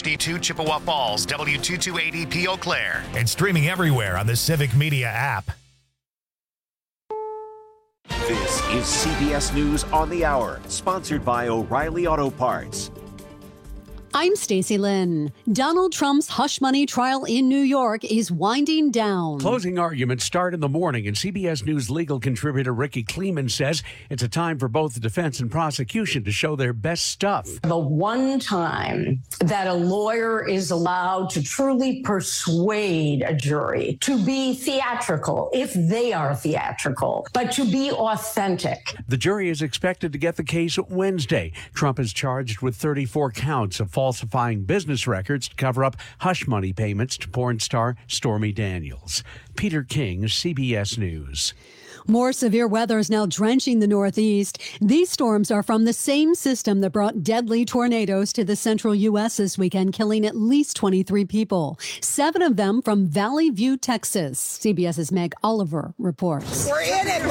W52 Chippewa Falls, W228EP Eau Claire. And streaming everywhere on the Civic Media app. This is CBS News on the Hour, sponsored by O'Reilly Auto Parts. I'm Stacey Lynn. Donald Trump's hush money trial in New York is winding down. Closing arguments start in the morning, and CBS News legal contributor Ricky Kleeman says it's a time for both the defense and prosecution to show their best stuff. The one time that a lawyer is allowed to truly persuade a jury to be theatrical, if they are theatrical, but to be authentic. The jury is expected to get the case Wednesday. Trump is charged with 34 counts of falsifying business records to cover up hush money payments to porn star Stormy Daniels. Peter King, CBS News. More severe weather is now drenching the Northeast. These storms are from the same system that brought deadly tornadoes to the central U.S. this weekend, killing at least 23 people. 7 of them from Valley View, Texas. CBS's Meg Oliver reports. We're in it.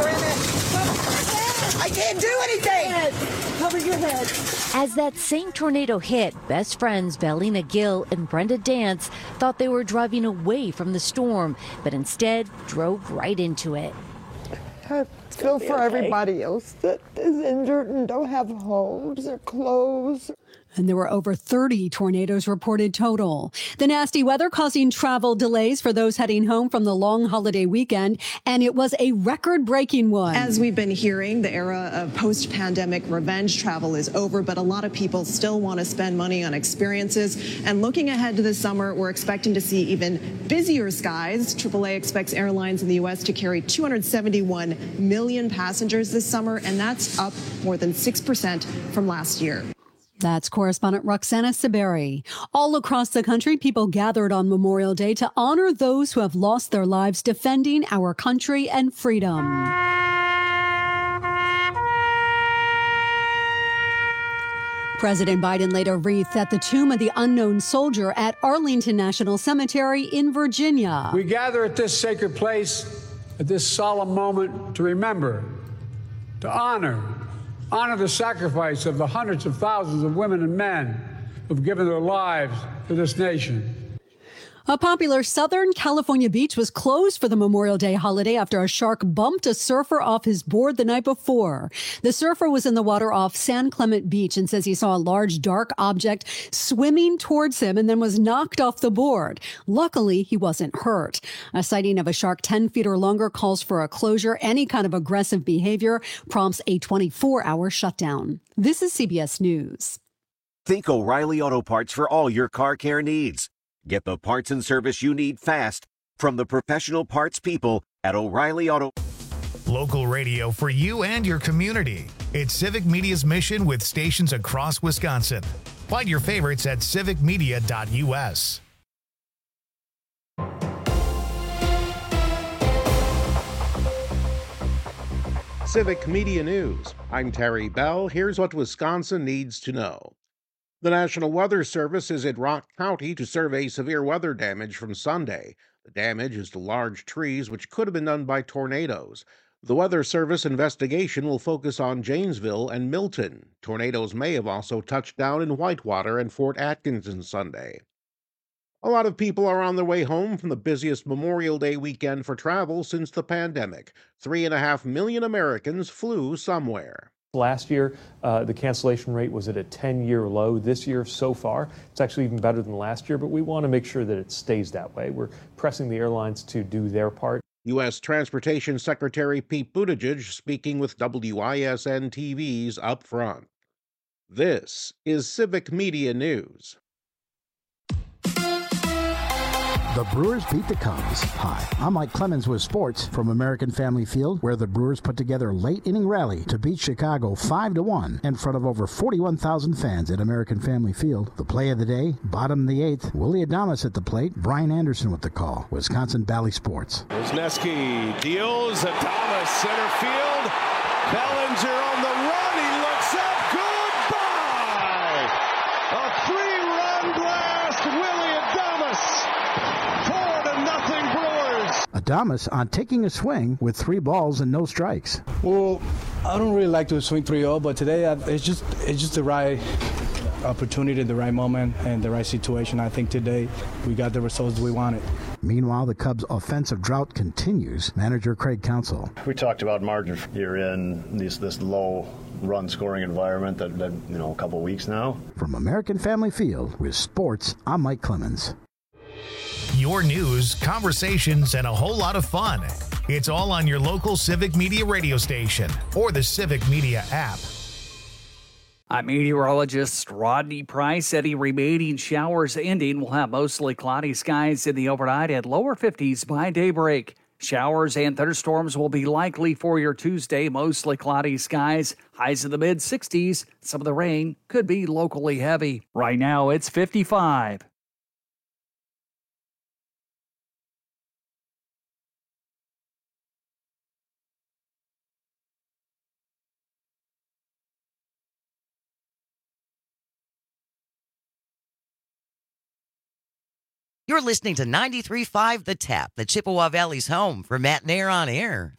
I can't do anything. Cover your head. As that same tornado hit, best friends Valina Gill and Brenda Dance thought they were driving away from the storm, but instead drove right into it. I feel for everybody else that is injured and don't have homes or clothes. And there were over 30 tornadoes reported total. The nasty weather causing travel delays for those heading home from the long holiday weekend, and it was a record-breaking one. As we've been hearing, the era of post-pandemic revenge travel is over, but a lot of people still want to spend money on experiences. And looking ahead to this summer, we're expecting to see even busier skies. AAA expects airlines in the U.S. to carry 271 million passengers this summer, and that's up more than 6% from last year. That's correspondent Roxana Saberi. All across the country, people gathered on Memorial Day to honor those who have lost their lives defending our country and freedom. President Biden laid a wreath at the Tomb of the Unknown Soldier at Arlington National Cemetery in Virginia. We gather at this sacred place at this solemn moment to remember, to honor the sacrifice of the hundreds of thousands of women and men who've given their lives to this nation. A popular Southern California beach was closed for the Memorial Day holiday after a shark bumped a surfer off his board the night before. The surfer was in the water off San Clemente Beach and says he saw a large dark object swimming towards him and then was knocked off the board. Luckily, he wasn't hurt. A sighting of a shark 10 feet or longer calls for a closure. Any kind of aggressive behavior prompts a 24-hour shutdown. This is CBS News. Think O'Reilly Auto Parts for all your car care needs. Get the parts and service you need fast from the professional parts people at O'Reilly Auto. Local radio for you and your community. It's Civic Media's mission with stations across Wisconsin. Find your favorites at civicmedia.us. Civic Media News. I'm Terry Bell. Here's what Wisconsin needs to know. The National Weather Service is at Rock County to survey severe weather damage from Sunday. The damage is to large trees, which could have been done by tornadoes. The Weather Service investigation will focus on Janesville and Milton. Tornadoes may have also touched down in Whitewater and Fort Atkinson Sunday. A lot of people are on their way home from the busiest Memorial Day weekend for travel since the pandemic. 3.5 million Americans flew somewhere. Last year, the cancellation rate was at a 10-year low. This year, so far, it's actually even better than last year, but we want to make sure that it stays that way. We're pressing the airlines to do their part. U.S. Transportation Secretary Pete Buttigieg speaking with WISN TV's Up Front. This is Civic Media News. The Brewers beat the Cubs. Hi, I'm Mike Clemens with sports from American Family Field, where the Brewers put together a late-inning rally to beat Chicago 5-1 in front of over 41,000 fans at American Family Field. The play of the day, bottom of the 8th, Willie Adames at the plate, Brian Anderson with the call. Wisconsin Valley Sports. Wisniewski deals, Adames center field, Bellinger on the run, he looks up, goodbye! A 3-run blast, Willie Adames! 4-0 Brewers. Adames on taking a swing with 3 balls and no strikes. Well, I don't really like to swing 3-0, but today it's just the right opportunity, the right moment, and the right situation. I think today we got the results we wanted. Meanwhile, the Cubs' offensive drought continues. Manager Craig Counsell. We talked about margin. You're in this low run scoring environment that a couple weeks now. From American Family Field with sports, I'm Mike Clemens. Your news, conversations, and a whole lot of fun. It's all on your local Civic Media radio station or the Civic Media app. I'm meteorologist Rodney Price. Any remaining showers ending. We'll have mostly cloudy skies in the overnight at lower 50s by daybreak. Showers and thunderstorms will be likely for your Tuesday. Mostly cloudy skies, highs in the mid-60s. Some of the rain could be locally heavy. Right now, it's 55. You're listening to 93.5 The Tap, the Chippewa Valley's home for Matt Nair on air.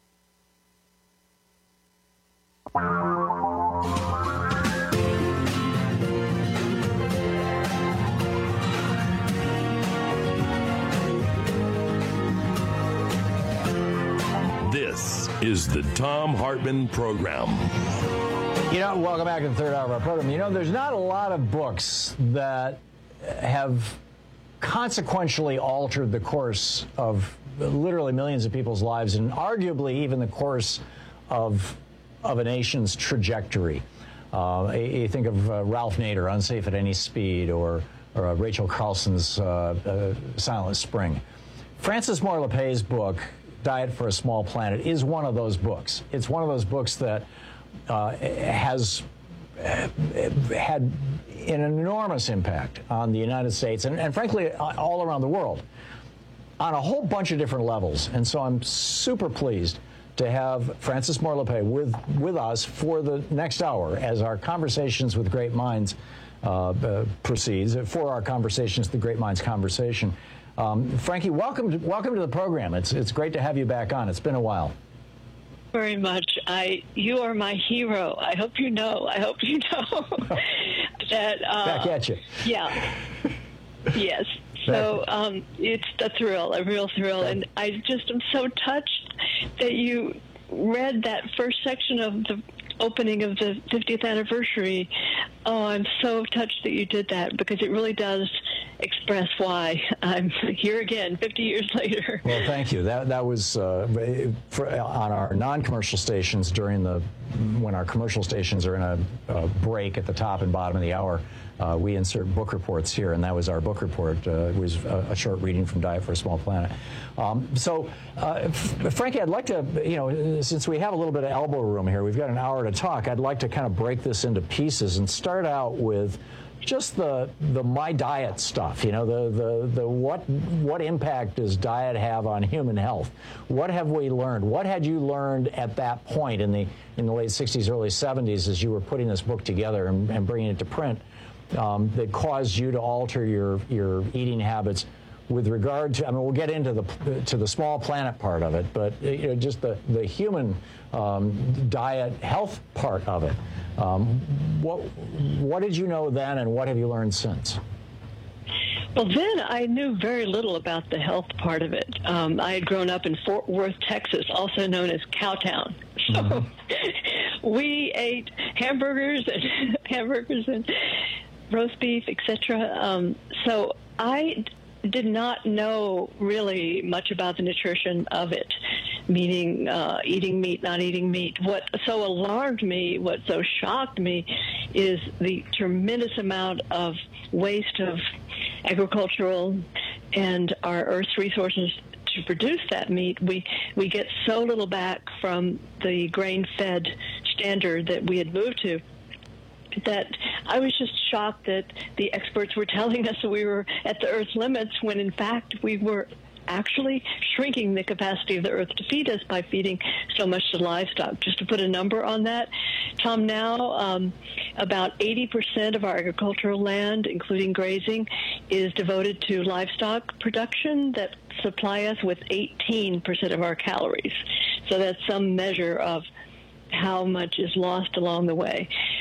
This is the Thom Hartmann Program. Welcome back to the third hour of our program. There's not a lot of books that have consequentially altered the course of literally millions of people's lives and arguably even the course of a nation's trajectory. You think of Ralph Nader, Unsafe at Any Speed, or Rachel Carlson's Silent Spring. Frances Moore Lappé's book, Diet for a Small Planet, is one of those books. It's one of those books that has had an enormous impact on the United States and frankly all around the world on a whole bunch of different levels. And so I'm super pleased to have Frances Moore Lappé with us for the next hour as our Conversations with Great Minds proceeds, for our Conversations, the Great Minds Conversation. Frankie, welcome to the program. It's great to have you back on. It's been a while. Very much. You are my hero. I hope you know that. Back at you. Yeah. Yes. So it's a thrill, a real thrill, and I just am so touched that you read that first section of the opening of the 50th anniversary. Oh, I'm so touched that you did that because it really does express why I'm here again 50 years later. Well, thank you. That was on our non-commercial stations when our commercial stations are in a break at the top and bottom of the hour. We insert book reports here, and that was our book report. It was a short reading from Diet for a Small Planet. Frankie, I'd like to, since we have a little bit of elbow room here, we've got an hour to talk, I'd like to kind of break this into pieces and start out with just the my diet stuff. What impact does diet have on human health? What have we learned? What had you learned at that point in the late 60s, early 70s as you were putting this book together and bringing it to print that caused you to alter your eating habits with regard to, we'll get into the small planet part of it, but just the human diet health part of it. What did you know then, and what have you learned since? Well, then I knew very little about the health part of it. I had grown up in Fort Worth, Texas, also known as Cowtown. So we ate hamburgers and roast beef, etc. So I did not know really much about the nutrition of it, meaning eating meat, not eating meat. What so alarmed me, what so shocked me, is the tremendous amount of waste of agricultural and our Earth's resources to produce that meat. We get so little back from the grain-fed standard that we had moved to, that I was just shocked that the experts were telling us that we were at the Earth's limits when, in fact, we were actually shrinking the capacity of the Earth to feed us by feeding so much to livestock. Just to put a number on that, Tom, now about 80% of our agricultural land, including grazing, is devoted to livestock production that supply us with 18% of our calories. So that's some measure of how much is lost along the way.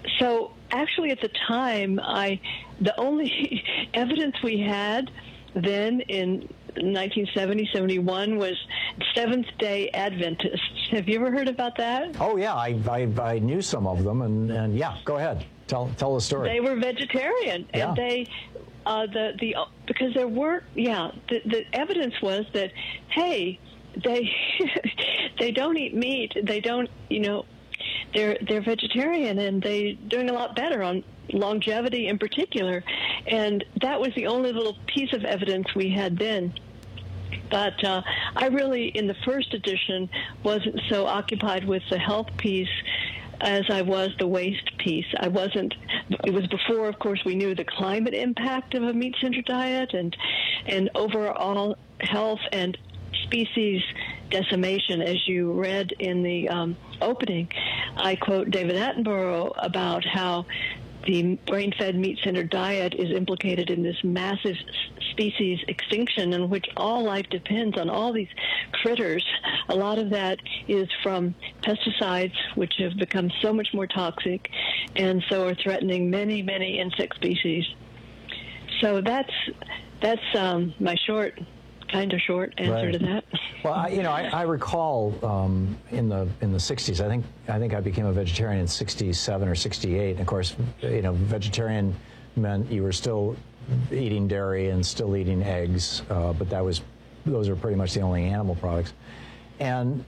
So actually at the time, the only evidence we had then in 1970, 71 was Seventh-day Adventists. Have you ever heard about that? Oh, yeah. I knew some of them. And yeah, go ahead. Tell the story. They were vegetarian. Yeah. And they, because there were, the evidence was that, hey, they don't eat meat. They don't, they're vegetarian, and they're doing a lot better on longevity in particular. And that was the only little piece of evidence we had then. But I really, in the first edition, wasn't so occupied with the health piece as I was the waste piece. It was before, of course, we knew the climate impact of a meat-centered diet and overall health and species decimation. As you read in the opening, I quote David Attenborough about how the grain-fed, meat-centered diet is implicated in this massive species extinction in which all life depends on all these critters. A lot of that is from pesticides, which have become so much more toxic and so are threatening many, many insect species. So that's my short answer to that. Well, I recall in the 60s. I think I became a vegetarian in 67 or 68. And of course, vegetarian meant you were still eating dairy and still eating eggs, but those are pretty much the only animal products. And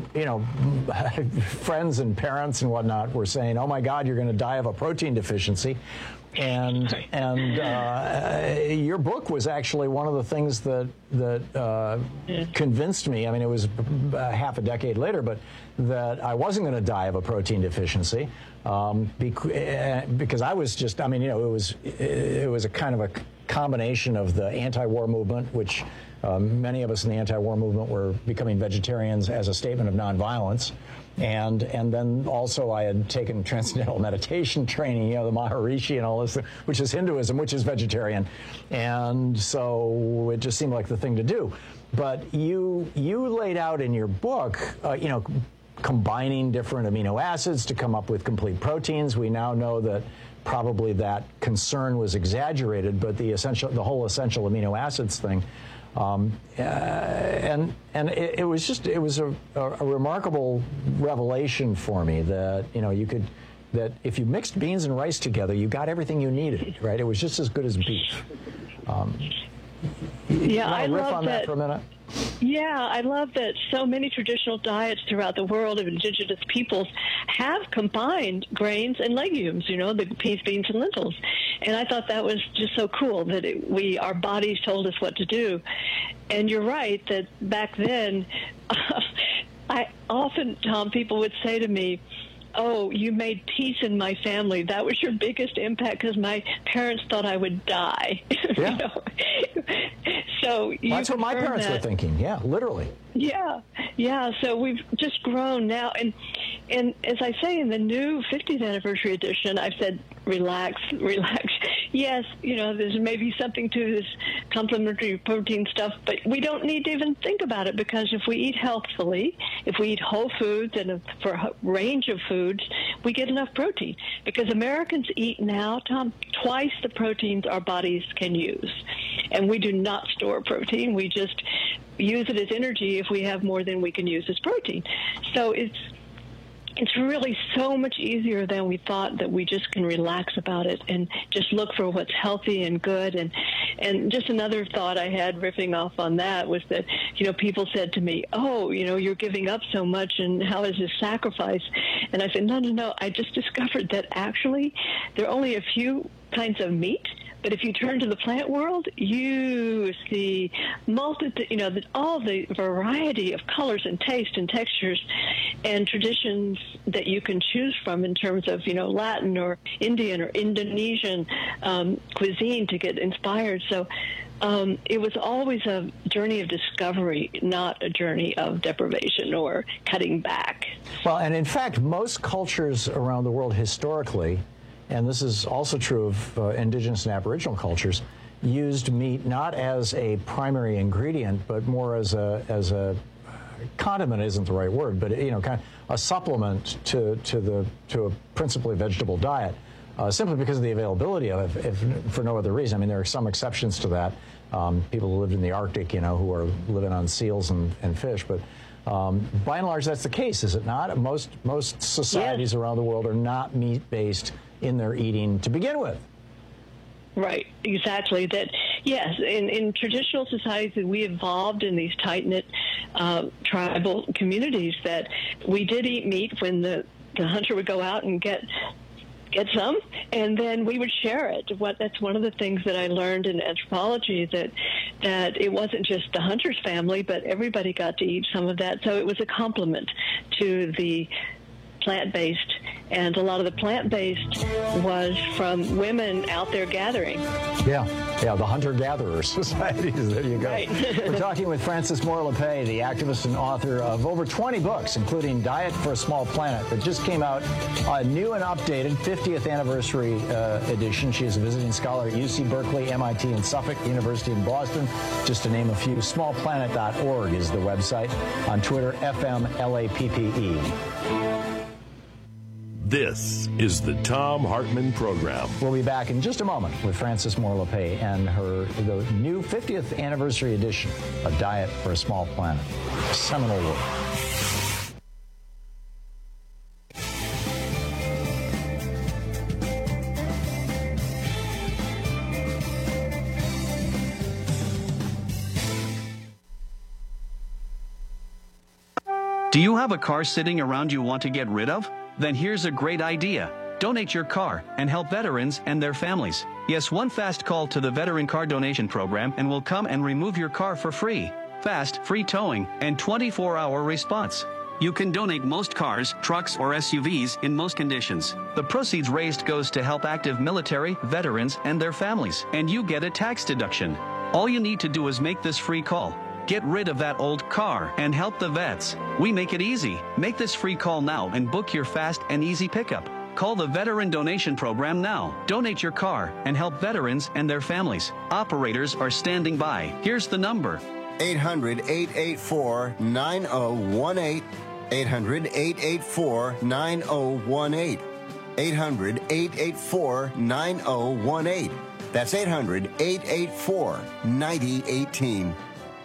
friends and parents and whatnot were saying, "Oh my God, you're going to die of a protein deficiency." And your book was actually one of the things that convinced me. I mean, it was half a decade later, but that I wasn't going to die of a protein deficiency because I was just. I mean, it was a kind of a combination of the anti-war movement, which many of us in the anti-war movement were becoming vegetarians as a statement of nonviolence. And then also I had taken transcendental meditation training, the Maharishi and all this, which is Hinduism, which is vegetarian. And so it just seemed like the thing to do. But you laid out in your book, combining different amino acids to come up with complete proteins. We now know that probably that concern was exaggerated, but the whole essential amino acids thing. And it was a remarkable revelation for me that that if you mixed beans and rice together, you got everything you needed, right? It was just as good as beef. I riff love on that for a minute. Yeah, I love that so many traditional diets throughout the world of indigenous peoples have combined grains and legumes, the peas, beans, and lentils. And I thought that was just so cool that our bodies told us what to do. And you're right that back then, Tom, people would say to me, "Oh, you made peace in my family. That was your biggest impact because my parents thought I would die." Yeah. So that's what my parents were thinking. Yeah, literally. Yeah. So we've just grown now, and as I say in the new 50th anniversary edition, I've said relax. Yes, there's maybe something to this complementary protein stuff, but we don't need to even think about it because if we eat healthfully, if we eat whole foods and for a range of foods, we get enough protein. Because Americans eat now, Tom, twice the proteins our bodies can use. And we do not store protein. We just use it as energy if we have more than we can use as protein. So it's really so much easier than we thought that we just can relax about it and just look for what's healthy and good. And just another thought I had riffing off on that was that, people said to me, "Oh, you're giving up so much and how is this sacrifice?" And I said, no. I just discovered that actually there are only a few kinds of meat. But if you turn to the plant world, you see all the variety of colors and taste and textures and traditions that you can choose from in terms of, Latin or Indian or Indonesian cuisine to get inspired. So it was always a journey of discovery, not a journey of deprivation or cutting back. Well, and in fact, most cultures around the world historically, and this is also true of indigenous and aboriginal cultures, used meat not as a primary ingredient, but more as a condiment isn't the right word, but kind of a supplement to a principally vegetable diet, simply because of the availability of it, if for no other reason. I mean, there are some exceptions to that. People who lived in the Arctic, who are living on seals and fish, but by and large, that's the case, is it not? Most societies around the world are not meat-based in their eating to begin with. Right, exactly. That, yes, in traditional societies, we evolved in these tight-knit tribal communities that we did eat meat when the hunter would go out and get some, and then we would share it. That's one of the things that I learned in anthropology, that it wasn't just the hunter's family, but everybody got to eat some of that. So it was a complement to the plant-based, and a lot of the plant-based was from women out there gathering. Yeah, the hunter-gatherer societies. There you go. Right. We're talking with Frances Moore Lappé, the activist and author of over 20 books, including Diet for a Small Planet, that just came out, a new and updated 50th anniversary edition. She is a visiting scholar at UC Berkeley, MIT, and Suffolk University in Boston, just to name a few. Smallplanet.org is the website. On Twitter, FMLAPPE. This is the Thom Hartmann Program. We'll be back in just a moment with Frances Moore Lappé and the new 50th anniversary edition of Diet for a Small Planet. Seminal work. Do you have a car sitting around you want to get rid of? Then here's a great idea. Donate your car and help veterans and their families. Yes, one fast call to the Veteran Car Donation Program and we'll come and remove your car for free. Fast, free towing, and 24-hour response. You can donate most cars, trucks, or SUVs in most conditions. The proceeds raised goes to help active military, veterans, and their families. And you get a tax deduction. All you need to do is make this free call. Get rid of that old car and help the vets. We make it easy. Make this free call now and book your fast and easy pickup. Call the Veteran Donation Program now. Donate your car and help veterans and their families. Operators are standing by. Here's the number. 800-884-9018. 800-884-9018. 800-884-9018. That's 800-884-9018.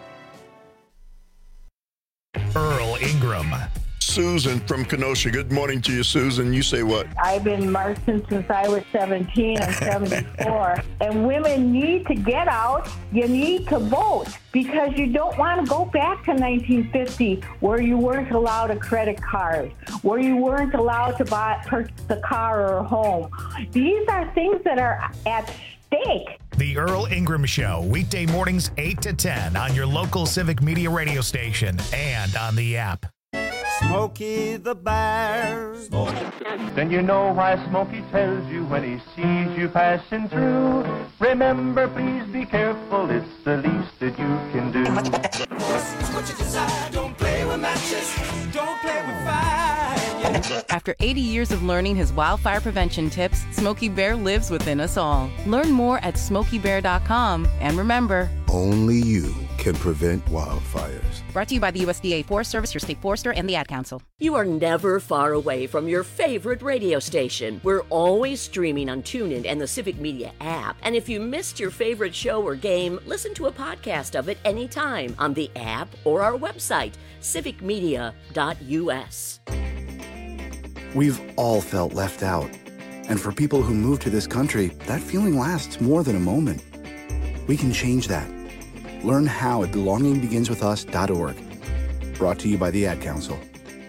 Earl Ingram. Susan from Kenosha. Good morning to you, Susan. You say what? I've been marching since I was 17. I'm 74. And women need to get out. You need to vote because you don't want to go back to 1950 where you weren't allowed a credit card, where you weren't allowed to purchase a car or a home. These are things that are at stake. The Earl Ingram Show, weekday mornings 8 to 10 on your local Civic Media radio station and on the app. Smokey the Bear. Then you know why Smokey tells you when he sees you passing through. Remember, please be careful, it's the least that you can do. What you decide, don't play with matches, don't play with fire. After 80 years of learning his wildfire prevention tips, Smokey Bear lives within us all. Learn more at SmokeyBear.com. And remember, only you can prevent wildfires. Brought to you by the USDA Forest Service, your state forester, and the Ad Council. You are never far away from your favorite radio station. We're always streaming on TuneIn and the Civic Media app. And if you missed your favorite show or game, listen to a podcast of it anytime on the app or our website, civicmedia.us. We've all felt left out. And for people who move to this country, that feeling lasts more than a moment. We can change that. Learn how at belongingbeginswithus.org. Brought to you by the Ad Council.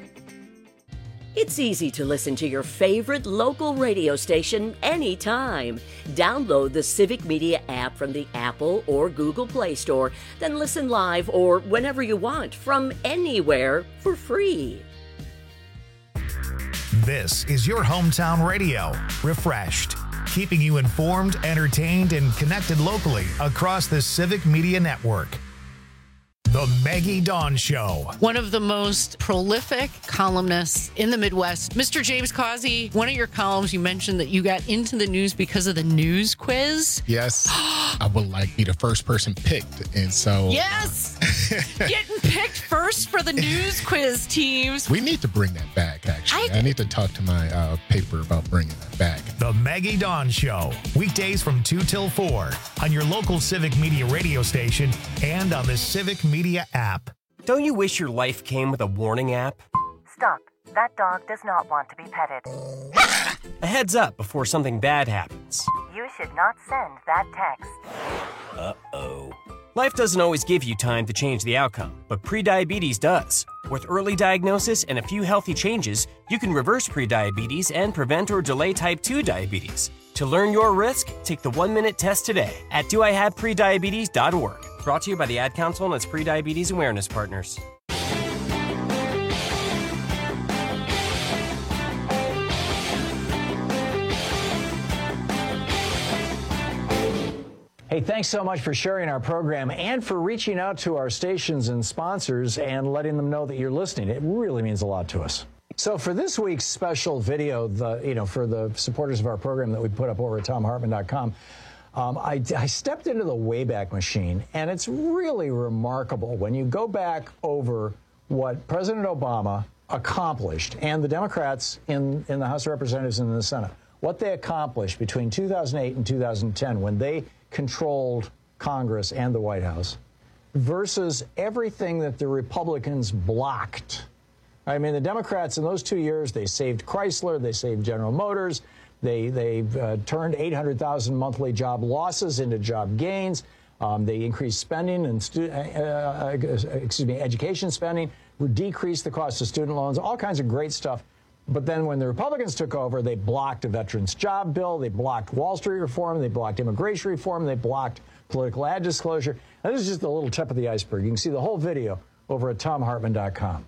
It's easy to listen to your favorite local radio station anytime. Download the Civic Media app from the Apple or Google Play Store, then listen live or whenever you want from anywhere for free. This is your hometown radio, refreshed, keeping you informed, entertained, and connected locally across the Civic Media Network. The Maggie Dawn Show. One of the most prolific columnists in the Midwest, Mr. James Causey. One of your columns, you mentioned that you got into the news because of the news quiz. Yes. I would like be the first person picked. And so. Yes! Getting picked first for the news quiz teams. We need to bring that back, actually. I need to talk to my paper about bringing that back. The Maggie Dawn Show. Weekdays from 2 till 4 on your local Civic Media radio station and on the Civic Media app. Don't you wish your life came with a warning app? Stop. That dog does not want to be petted. A heads up before something bad happens. You should not send that text. Uh-oh. Life doesn't always give you time to change the outcome, but prediabetes does. With early diagnosis and a few healthy changes, you can reverse prediabetes and prevent or delay type 2 diabetes. To learn your risk, take the 1-minute test today at doihaveprediabetes.org. Brought to you by the Ad Council and its Prediabetes Awareness Partners. Hey, thanks so much for sharing our program and for reaching out to our stations and sponsors and letting them know that you're listening. It really means a lot to us. So for this week's special video, for the supporters of our program that we put up over at TomHartman.com, I stepped into the Wayback Machine, and it's really remarkable when you go back over what President Obama accomplished and the Democrats in the House of Representatives and in the Senate, what they accomplished between 2008 and 2010 when they controlled Congress and the White House versus everything that the Republicans blocked. I mean, the Democrats in those 2 years, they saved Chrysler, they saved General Motors, they turned 800,000 monthly job losses into job gains. They increased spending and education spending, decreased the cost of student loans, all kinds of great stuff. But then when the Republicans took over, they blocked a veterans job bill, they blocked Wall Street reform, they blocked immigration reform, they blocked political ad disclosure. And this is just a little tip of the iceberg. You can see the whole video over at TomHartman.com.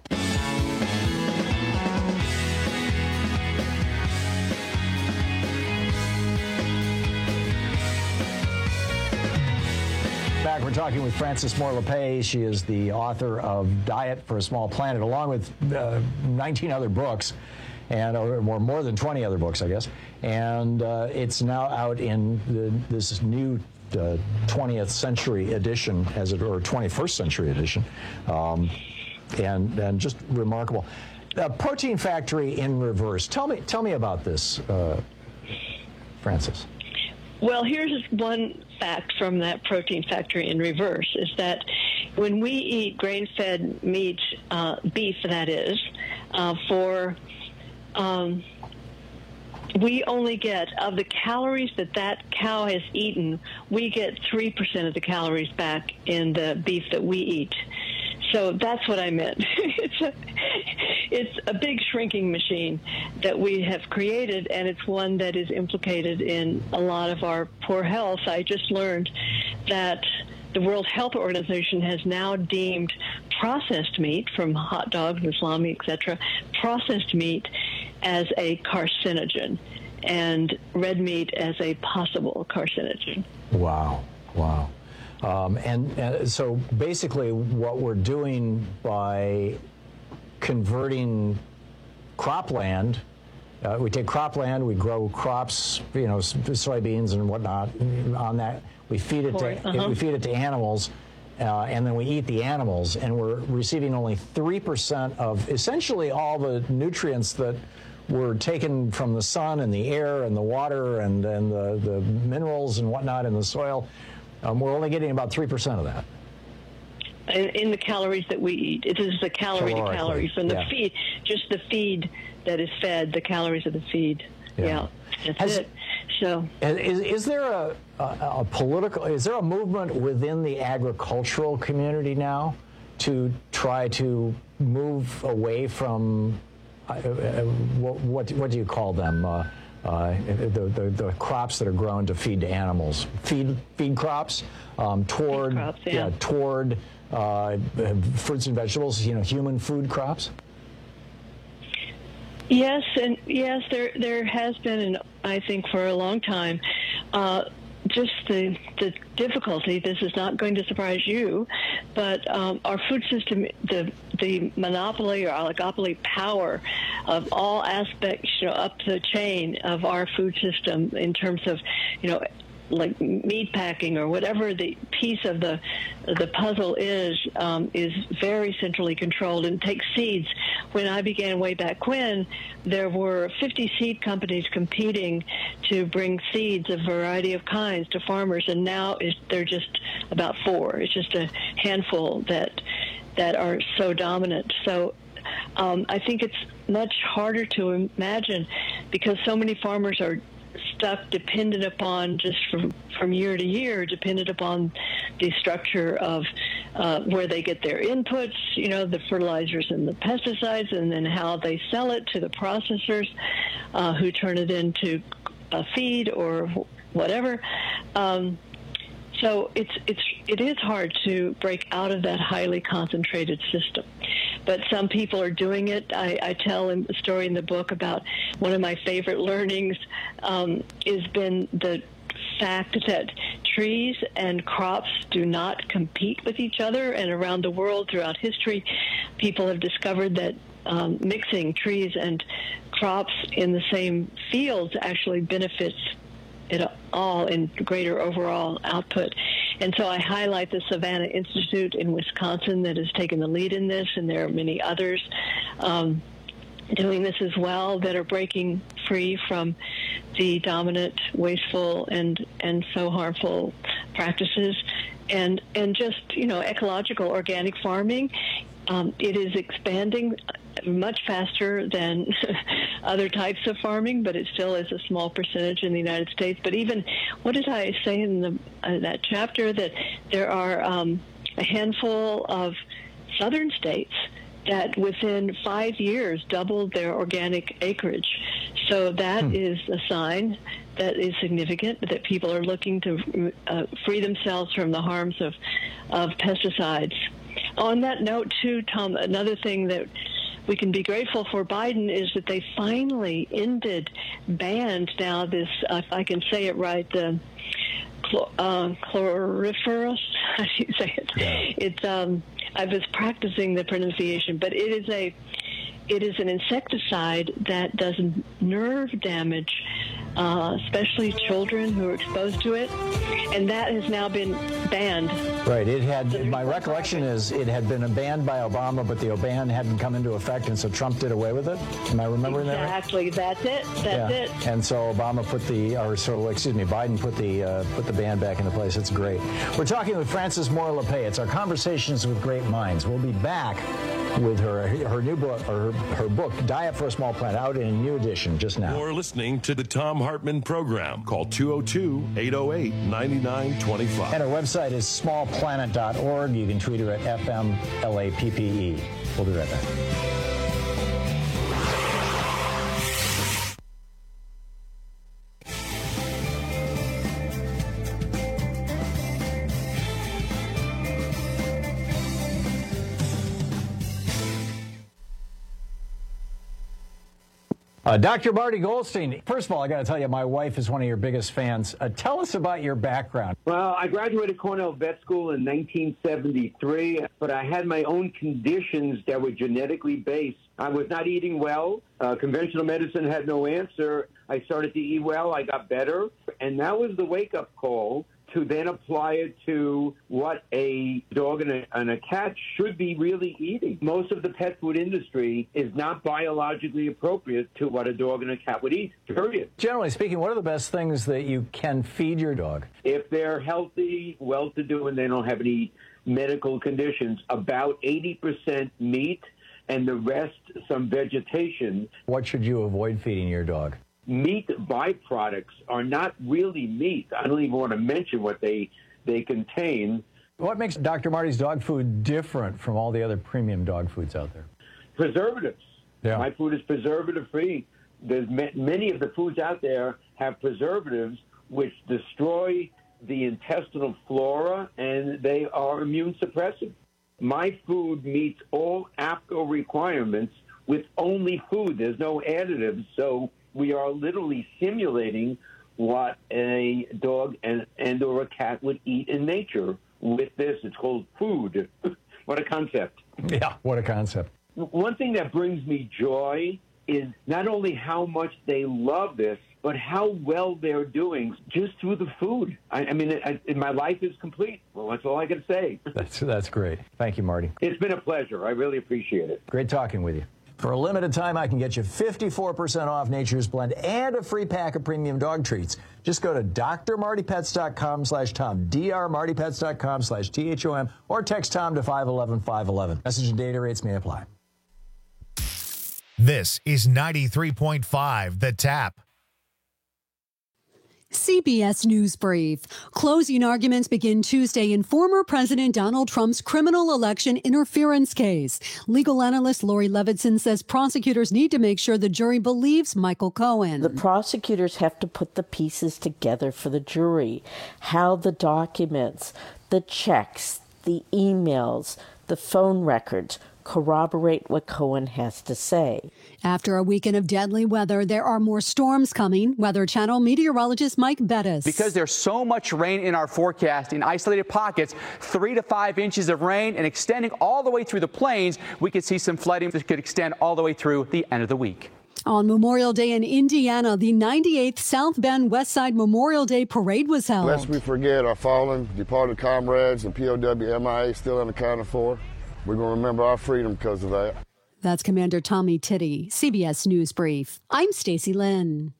Back, we're talking with Frances Moore Lappé. She is the author of Diet for a Small Planet, along with 19 other books, or more than 20 other books, I guess. And it's now out in this new 20th century edition, or 21st century edition, and just remarkable. Protein Factory in Reverse. Tell me about this, Frances. Well, here's one fact from that Protein Factory in Reverse, is that when we eat grain-fed meat, beef that is, we only get, of the calories that cow has eaten, we get 3% of the calories back in the beef that we eat. So that's what I meant. It's a big shrinking machine that we have created, and it's one that is implicated in a lot of our poor health. I just learned that the World Health Organization has now deemed processed meat, from hot dogs and salami, etc., processed meat as a carcinogen, and red meat as a possible carcinogen. Wow. And so basically what we're doing by converting cropland, we take cropland, we grow crops, soybeans and whatnot. On that, we feed it to animals, and then we eat the animals, and we're receiving only 3% of essentially all the nutrients that were taken from the sun and the air and the water and the minerals and whatnot in the soil. We're only getting about 3% of that. In the calories that we eat. It is the calorie to calories. And the feed, just the feed that is fed, the calories of the feed. Yeah, that's it. So, is there a political, is there a movement within the agricultural community now to try to move away from, what do you call them? The crops that are grown to feed to animals, feed crops, toward fruits and vegetables, human food crops. Yes, and yes, there has been, and I think for a long time, just the difficulty. This is not going to surprise you, but our food system, the monopoly or oligopoly power of all aspects, up the chain of our food system in terms of, like meat packing or whatever the piece of the puzzle is very centrally controlled. And take seeds. When I began way back when, there were 50 seed companies competing to bring seeds of a variety of kinds to farmers, and now they're just about 4. It's just a handful that are so dominant. So I think it's much harder to imagine because so many farmers are stuck dependent upon just from year to year, dependent upon the structure of where they get their inputs, the fertilizers and the pesticides, and then how they sell it to the processors who turn it into a feed or whatever. So it is hard to break out of that highly concentrated system. But some people are doing it. I tell a story in the book about one of my favorite learnings has been the fact that trees and crops do not compete with each other. And around the world throughout history, people have discovered that mixing trees and crops in the same fields actually benefits it all in greater overall output. And so I highlight the Savannah Institute in Wisconsin that has taken the lead in this, and there are many others doing this as well that are breaking free from the dominant, wasteful, and so harmful practices. And just, ecological organic farming, it is expanding much faster than other types of farming, but it still is a small percentage in the United States. But even, what did I say in that chapter, that there are a handful of southern states that within 5 years doubled their organic acreage. So that is a sign that is significant, that people are looking to free themselves from the harms of pesticides. On that note, too, Tom, another thing that we can be grateful for Biden is that they finally banned now this, if I can say it right, the chloriferous, how do you say it? Yeah. It's I was practicing the pronunciation, but it is an insecticide that does nerve damage, especially children who are exposed to it, and that has now been banned. Right. It had. My recollection is it had been banned by Obama, but the ban hadn't come into effect, and so Trump did away with it. Am I remembering that right? Exactly. That's it. That's it. And so Obama Biden put the ban back into place. It's great. We're talking with Frances Moore Lappé. It's our Conversations with Great Minds. We'll be back with her new book, or her book, Diet for a Small Planet, out in a new edition just now. You're listening to the Thom Hartmann Program. Call 202-808-9925. And our website is smallplanet.org. You can tweet her at FMLAPPE. We'll be right back. Dr. Marty Goldstein, first of all, I got to tell you, my wife is one of your biggest fans. Tell us about your background. Well, I graduated Cornell Vet School in 1973, but I had my own conditions that were genetically based. I was not eating well. Conventional medicine had no answer. I started to eat well. I got better. And that was the wake-up call to then apply it to what a dog and a cat should be really eating. Most of the pet food industry is not biologically appropriate to what a dog and a cat would eat, period. Generally speaking, what are the best things that you can feed your dog? If they're healthy, well-to-do, and they don't have any medical conditions, about 80% meat and the rest some vegetation. What should you avoid feeding your dog? Meat byproducts are not really meat. I don't even want to mention what they contain. What makes Dr. Marty's dog food different from all the other premium dog foods out there? Preservatives. Yeah. My food is preservative-free. There's many of the foods out there have preservatives which destroy the intestinal flora, and they are immune suppressive. My food meets all APCO requirements with only food. There's no additives, so we are literally simulating what a dog and or a cat would eat in nature with this. It's called food. What a concept. Yeah, what a concept. One thing that brings me joy is not only how much they love this, but how well they're doing just through the food. I mean, my life is complete. Well, that's all I can say. That's great. Thank you, Marty. It's been a pleasure. I really appreciate it. Great talking with you. For a limited time, I can get you 54% off Nature's Blend and a free pack of premium dog treats. Just go to drmartypets.com/Tom, drmartypets.com/THOM, or text Tom to 511-511. Message and data rates may apply. This is 93.5 The Tap. CBS News Brief. Closing arguments begin Tuesday in former President Donald Trump's criminal election interference case. Legal analyst Lori Levinson says prosecutors need to make sure the jury believes Michael Cohen. The prosecutors have to put the pieces together for the jury. How the documents, the checks, the emails, the phone records corroborate what Cohen has to say. After a weekend of deadly weather, there are more storms coming. Weather Channel meteorologist Mike Bettis. Because there's so much rain in our forecast, in isolated pockets, 3 to 5 inches of rain and extending all the way through the plains, we could see some flooding that could extend all the way through the end of the week. On Memorial Day in Indiana, the 98th South Bend West Side Memorial Day Parade was held. Lest we forget our fallen, departed comrades and POW MIA still unaccounted for. We're going to remember our freedom because of that. That's Commander Tommy Titty, CBS News Brief. I'm Stacey Lynn.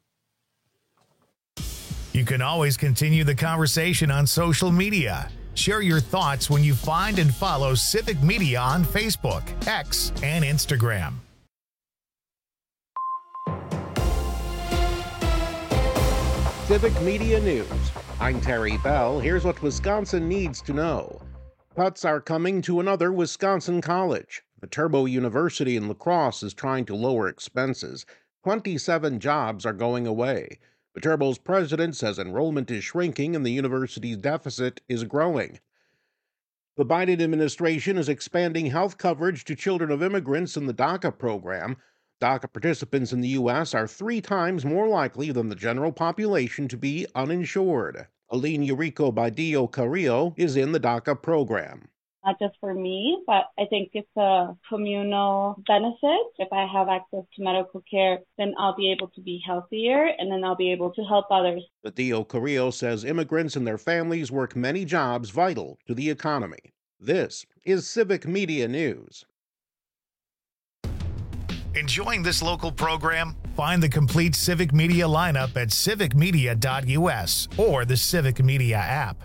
You can always continue the conversation on social media. Share your thoughts when you find and follow Civic Media on Facebook, X, and Instagram. Civic Media News. I'm Terry Bell. Here's what Wisconsin needs to know. Cuts are coming to another Wisconsin college. Viterbo University in La Crosse is trying to lower expenses. 27 jobs are going away. Viterbo's president says enrollment is shrinking and the university's deficit is growing. The Biden administration is expanding health coverage to children of immigrants in the DACA program. DACA participants in the U.S. are 3 times more likely than the general population to be uninsured. Aline Eurico Badillo Carrillo is in the DACA program. Not just for me, but I think it's a communal benefit. If I have access to medical care, then I'll be able to be healthier and then I'll be able to help others. Badillo Carrillo says immigrants and their families work many jobs vital to the economy. This is Civic Media News. Enjoying this local program? Find the complete Civic Media lineup at civicmedia.us or the Civic Media app.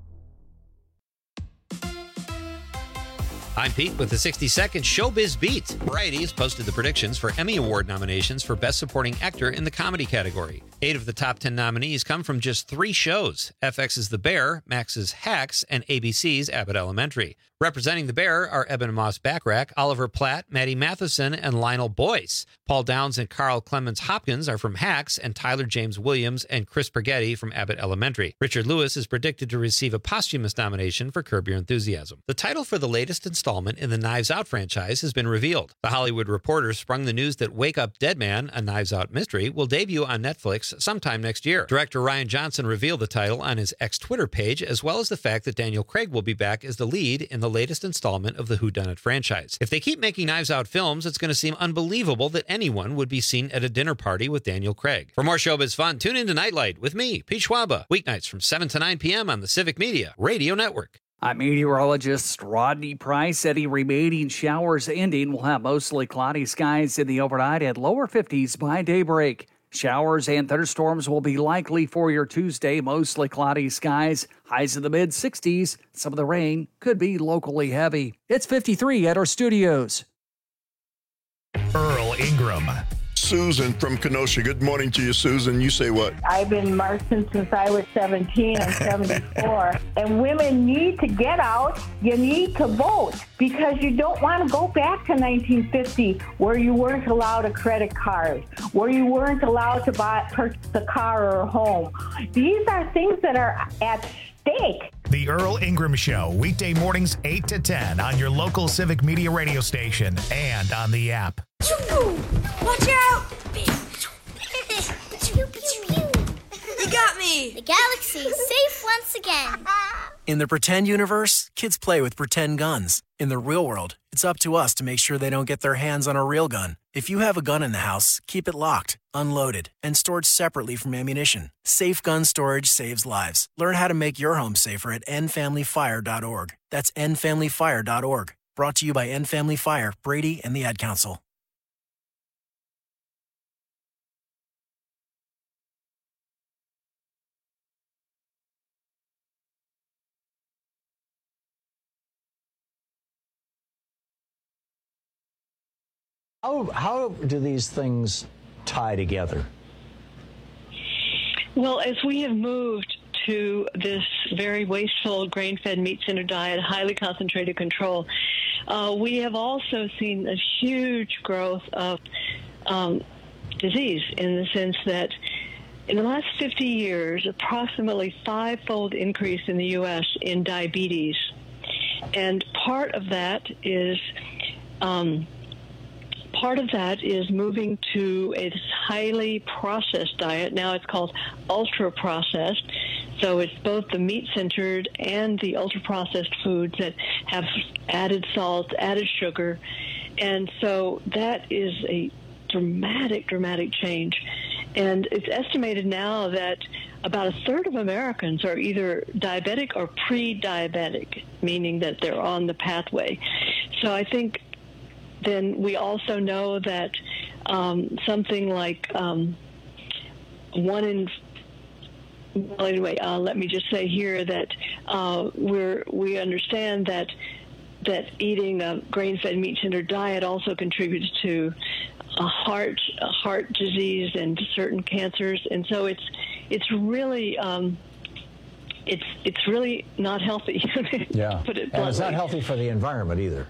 I'm Pete with the 60-second Showbiz Beat. Variety has posted the predictions for Emmy Award nominations for Best Supporting Actor in the comedy category. 8 of the top 10 nominees come from just 3 shows: FX's The Bear, Max's Hacks, and ABC's Abbott Elementary. Representing The Bear are Eben Moss-Backrack, Oliver Platt, Maddie Matheson, and Lionel Boyce. Paul Downs and Carl Clemens Hopkins are from Hacks, and Tyler James Williams and Chris Pergetti from Abbott Elementary. Richard Lewis is predicted to receive a posthumous nomination for Curb Your Enthusiasm. The title for the latest installment in the Knives Out franchise has been revealed. The Hollywood Reporter sprung the news that Wake Up Dead Man, a Knives Out mystery, will debut on Netflix sometime next year. Director Rian Johnson revealed the title on his X-Twitter page, as well as the fact that Daniel Craig will be back as the lead in the latest installment of the Whodunit franchise. If they keep making Knives Out films, it's going to seem unbelievable that anyone would be seen at a dinner party with Daniel Craig. For more showbiz fun, tune into Nightlight with me, Pete Schwaba, weeknights from 7 to 9 p.m. on the Civic Media Radio Network. Meteorologist Rodney Price said the remaining showers ending will have mostly cloudy skies in the overnight at lower 50s by daybreak. Showers and thunderstorms will be likely for your Tuesday, mostly cloudy skies, highs in the mid-60s. Some of the rain could be locally heavy. It's 53 at our studios. Earl Ingram. Susan from Kenosha. Good morning to you, Susan. You say what? I've been marching since I was 17. I'm 74. And women need to get out. You need to vote because you don't want to go back to 1950 where you weren't allowed a credit card, where you weren't allowed to purchase a car or a home. These are things that are at stake. The Earl Ingram Show, weekday mornings 8 to 10 on your local Civic Media radio station and on the app. Watch out! You got me! The galaxy is safe once again. In the pretend universe, kids play with pretend guns. In the real world, it's up to us to make sure they don't get their hands on a real gun. If you have a gun in the house, keep it locked, unloaded, and stored separately from ammunition. Safe gun storage saves lives. Learn how to make your home safer at endfamilyfire.org. That's endfamilyfire.org. Brought to you by End Family Fire, Brady, and the Ad Council. How do these things tie together? Well, as we have moved to this very wasteful grain-fed meat-centered diet, highly concentrated control, we have also seen a huge growth of disease, in the sense that in the last 50 years, approximately 5-fold increase in the U.S. in diabetes. And part of that is moving to a highly processed diet. Now it's called ultra-processed. So it's both the meat-centered and the ultra-processed foods that have added salt, added sugar. And so that is a dramatic change. And it's estimated now that about a third of Americans are either diabetic or pre-diabetic, meaning that they're on the pathway. So I think then we also know that something like let me just say here that we understand that eating a grain-fed meat-centered diet also contributes to heart disease and certain cancers, and so it's really it's really not healthy. Yeah, put it bluntly. And it's not healthy for the environment either.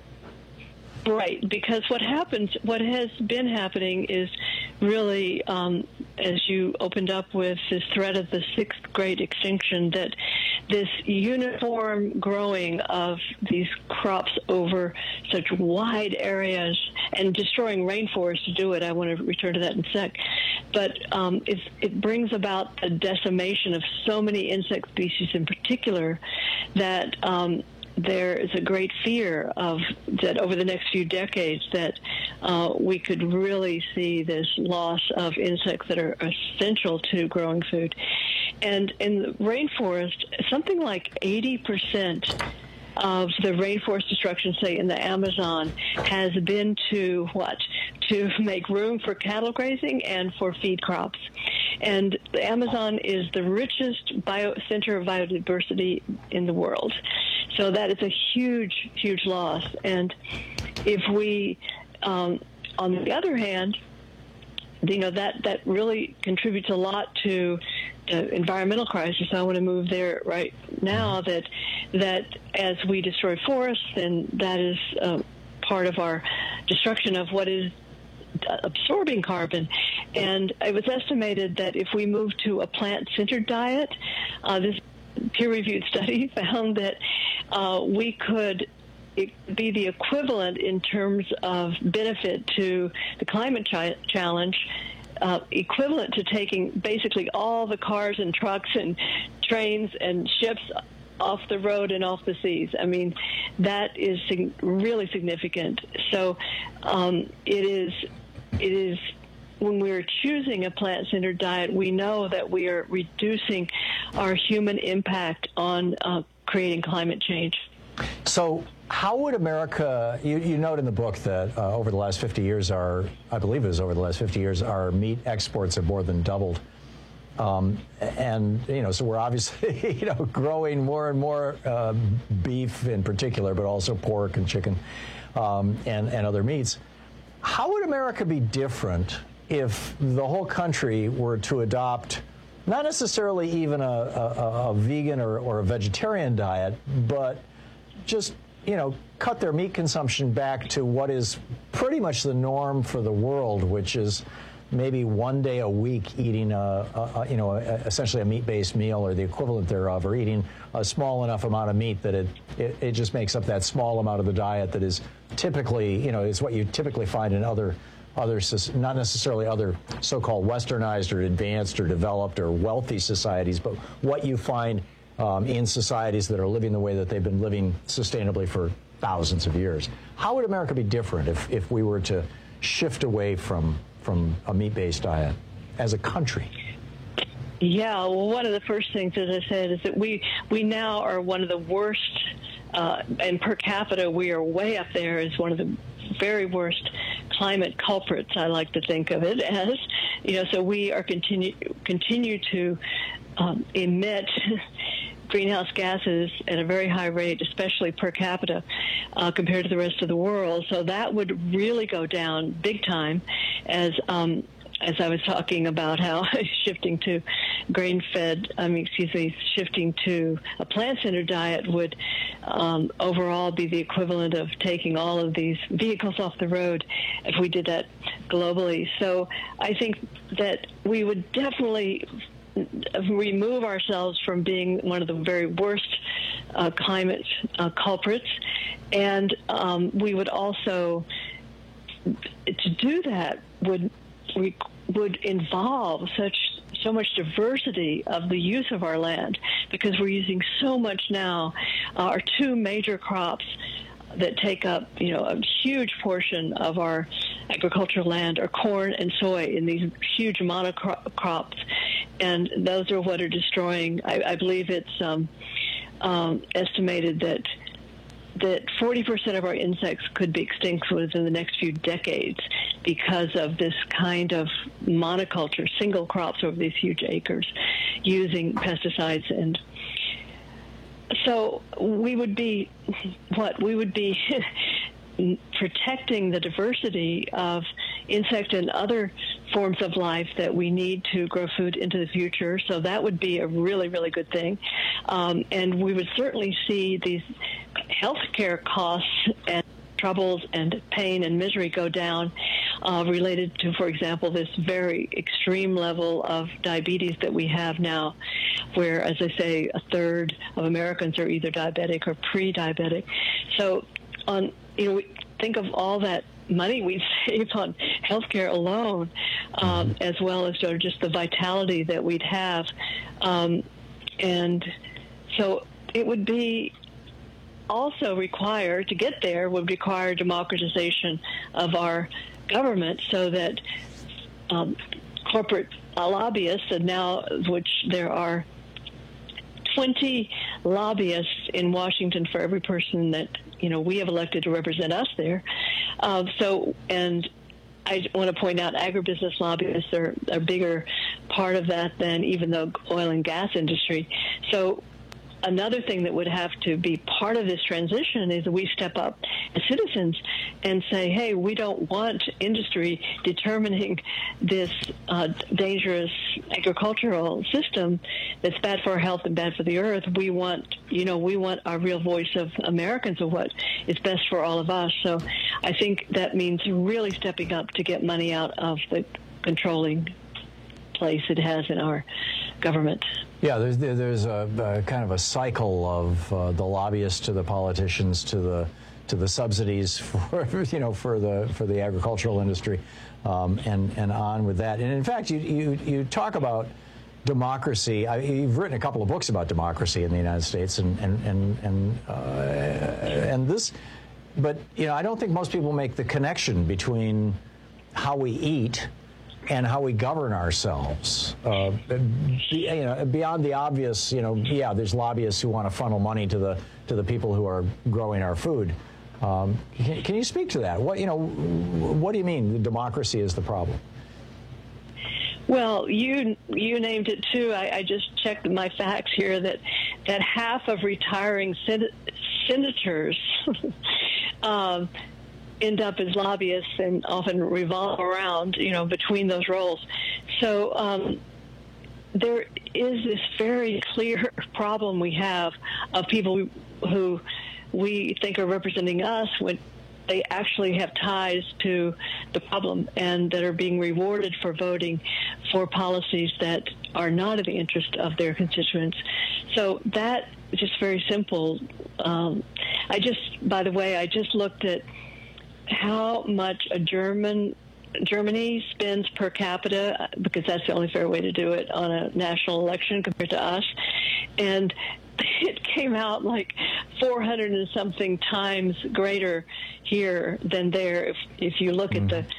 Right, because what has been happening is really, as you opened up with this threat of the sixth great extinction, that this uniform growing of these crops over such wide areas and destroying rainforests to do it. I want to return to that in a sec. But it brings about the decimation of so many insect species in particular that there is a great fear of that over the next few decades that we could really see this loss of insects that are essential to growing food. And in the rainforest, something like 80% of the rainforest destruction, say in the Amazon, has been to make room for cattle grazing and for feed crops. And the Amazon is the richest center of biodiversity in the world. So that is a huge, huge loss. And if we, on the other hand, that really contributes a lot to the environmental crisis. I want to move there right now, that as we destroy forests, and that is part of our destruction of what is absorbing carbon. And it was estimated that if we move to a plant-centered diet, this peer-reviewed study found that we could be the equivalent in terms of benefit to the climate challenge, equivalent to taking basically all the cars and trucks and trains and ships off the road and off the seas. I mean, that is really significant. So it is when we're choosing a plant-centered diet, we know that we are reducing our human impact on creating climate change. So how would America, you note in the book that over the last 50 years, our meat exports have more than doubled. And, so we're obviously, growing more and more beef in particular, but also pork and chicken and other meats. How would America be different if the whole country were to adopt not necessarily even a vegan or a vegetarian diet, but just, cut their meat consumption back to what is pretty much the norm for the world, which is maybe one day a week eating essentially a meat-based meal or the equivalent thereof, or eating a small enough amount of meat that it just makes up that small amount of the diet that is typically, is what you typically find in other, not necessarily other so-called westernized or advanced or developed or wealthy societies, but what you find in societies that are living the way that they've been living sustainably for thousands of years. How would America be different if we were to shift away from a meat-based diet as a country? Yeah, well, one of the first things, as I said, is that we now are one of the worst, and per capita we are way up there as one of the very worst climate culprits. I like to think of it as, so we are continue to emit greenhouse gases at a very high rate, especially per capita, compared to the rest of the world. So that would really go down big time, as I was talking about how shifting to shifting to a plant-centered diet would overall be the equivalent of taking all of these vehicles off the road if we did that globally. So I think that we would definitely remove ourselves from being one of the very worst climate culprits, and we would also, to do that, would involve so much diversity of the use of our land, because we're using so much now. Our two major crops that take up, a huge portion of our agricultural land are corn and soy in these huge monocrops, and those are what are destroying. I believe it's estimated that 40% of our insects could be extinct within the next few decades because of this kind of monoculture, single crops over these huge acres, using pesticides. And so we would be protecting the diversity of insect and other forms of life that we need to grow food into the future. So that would be a really, really good thing. And we would certainly see these healthcare costs and troubles and pain and misery go down related to, for example, this very extreme level of diabetes that we have now, where, as I say, a third of Americans are either diabetic or pre-diabetic. So think of all that money we'd save on healthcare alone, as well as just the vitality that we'd have. And so it would be also required, to get there, would require democratization of our government, so that corporate lobbyists, and now which there are 20 lobbyists in Washington for every person that we have elected to represent us there. And I want to point out, agribusiness lobbyists are a bigger part of that than even the oil and gas industry. So another thing that would have to be part of this transition is that we step up as citizens and say, hey, we don't want industry determining this dangerous agricultural system that's bad for our health and bad for the earth. We want our real voice of Americans, of what is best for all of us. So I think that means really stepping up to get money out of the controlling place it has in our government. Yeah, there's a kind of a cycle of the lobbyists to the politicians to the subsidies for the agricultural industry, and on with that. And in fact, you talk about democracy. You've written a couple of books about democracy in the United States, and this, but I don't think most people make the connection between how we eat and how we govern ourselves. Beyond the obvious, there's lobbyists who want to funnel money to the people who are growing our food. Can you speak to that? What do you mean democracy is the problem? Well, you named it too. I just checked my facts here that half of retiring senators end up as lobbyists and often revolve around, between those roles. So there is this very clear problem we have of people who we think are representing us when they actually have ties to the problem and that are being rewarded for voting for policies that are not in the interest of their constituents. So that is just very simple. By the way, I just looked at how much Germany spends per capita, because that's the only fair way to do it on a national election compared to us. And it came out like 400 and something times greater here than there. If you look at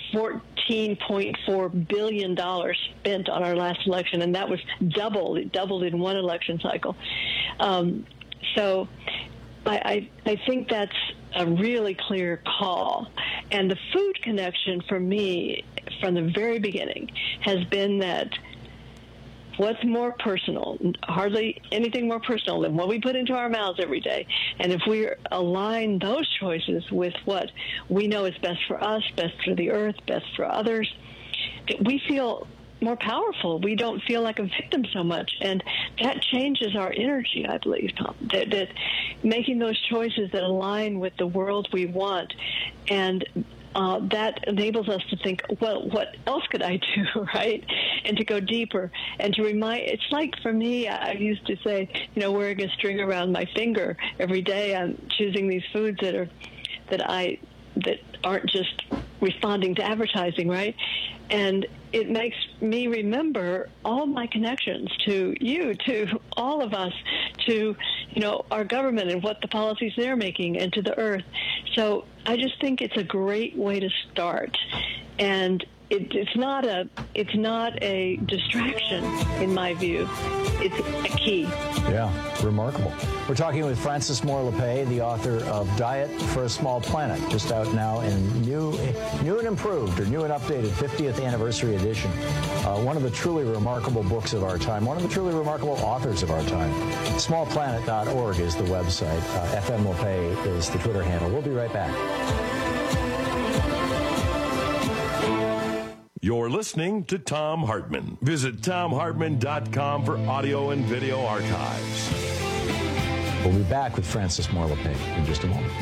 $14.4 billion spent on our last election, and that was doubled. It doubled in one election cycle. So I think that's a really clear call. And the food connection for me from the very beginning has been that what's more personal? Hardly anything more personal than what we put into our mouths every day. And if we align those choices with what we know is best for us, best for the earth, best for others, we feel more powerful. We don't feel like a victim so much. And that changes our energy, I believe, Tom, that making those choices that align with the world we want. And that enables us to think, well, what else could I do, right? And to go deeper and to remind. It's like for me, I used to say, wearing a string around my finger every day. I'm choosing these foods that aren't just responding to advertising, right? And it makes me remember all my connections to you, to all of us, to our government and what the policies they're making, and to the earth. So I just think it's a great way to start, and it's not a distraction in my view. It's a key. Yeah, remarkable. We're talking with Frances Moore Lappé, the author of Diet for a Small Planet, just out now in new and improved, or new and updated 50th anniversary edition. One of the truly remarkable books of our time, one of the truly remarkable authors of our time. Smallplanet.org is the website. FM Lappé is the Twitter handle. We'll be right back. You're listening to Thom Hartmann. Visit ThomHartmann.com for audio and video archives. We'll be back with Frances Moore Lappé in just a moment.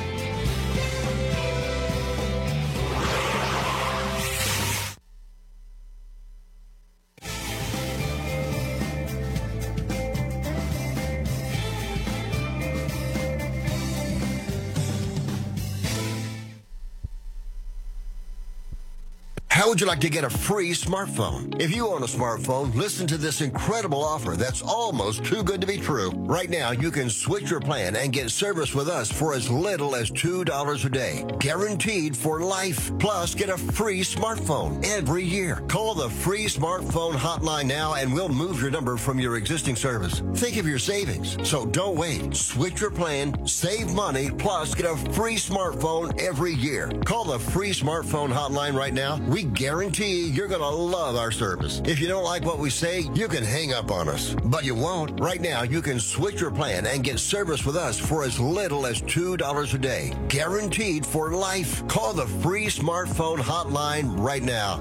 How would you like to get a free smartphone? If you own a smartphone, listen to this incredible offer that's almost too good to be true. Right now, you can switch your plan and get service with us for as little as $2 a day. Guaranteed for life. Plus, get a free smartphone every year. Call the free smartphone hotline now and we'll move your number from your existing service. Think of your savings. So don't wait. Switch your plan, save money, plus get a free smartphone every year. Call the free smartphone hotline right now. We guarantee you're going to love our service. If you don't like what we say, you can hang up on us. But you won't. Right now, you can switch your plan and get service with us for as little as $2 a day. Guaranteed for life. Call the free smartphone hotline right now.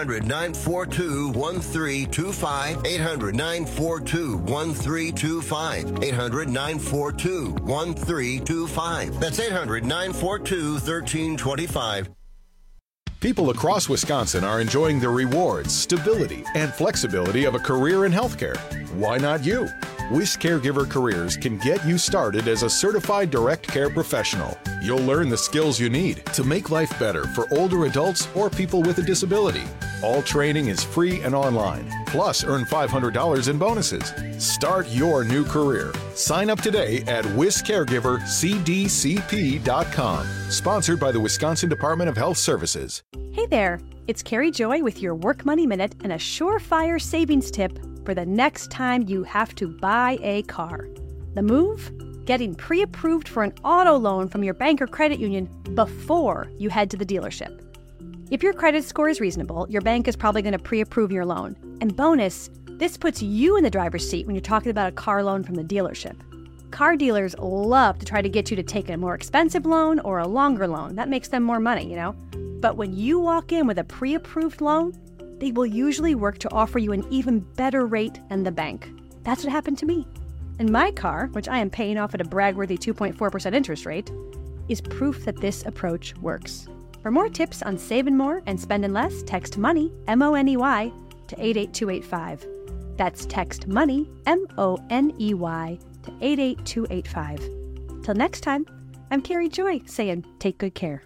800-942-1325. 800-942-1325. 800-942-1325. That's 800-942-1325. People across Wisconsin are enjoying the rewards, stability, and flexibility of a career in healthcare. Why not you? WIS Caregiver Careers can get you started as a certified direct care professional. You'll learn the skills you need to make life better for older adults or people with a disability. All training is free and online. Plus, earn $500 in bonuses. Start your new career. Sign up today at WisCaregiverCDCP.com. Sponsored by the Wisconsin Department of Health Services. Hey there, it's Carrie Joy with your Work Money Minute and a surefire savings tip for the next time you have to buy a car. The move? Getting pre-approved for an auto loan from your bank or credit union before you head to the dealership. If your credit score is reasonable, your bank is probably going to pre-approve your loan. And bonus, this puts you in the driver's seat when you're talking about a car loan from the dealership. Car dealers love to try to get you to take a more expensive loan or a longer loan. That makes them more money, you know? But when you walk in with a pre-approved loan, they will usually work to offer you an even better rate than the bank. That's what happened to me. And my car, which I am paying off at a brag-worthy 2.4% interest rate, is proof that this approach works. For more tips on saving more and spending less, text MONEY, M-O-N-E-Y, to 88285. That's text MONEY, M-O-N-E-Y, to 88285. Till next time, I'm Carrie Joy saying take good care.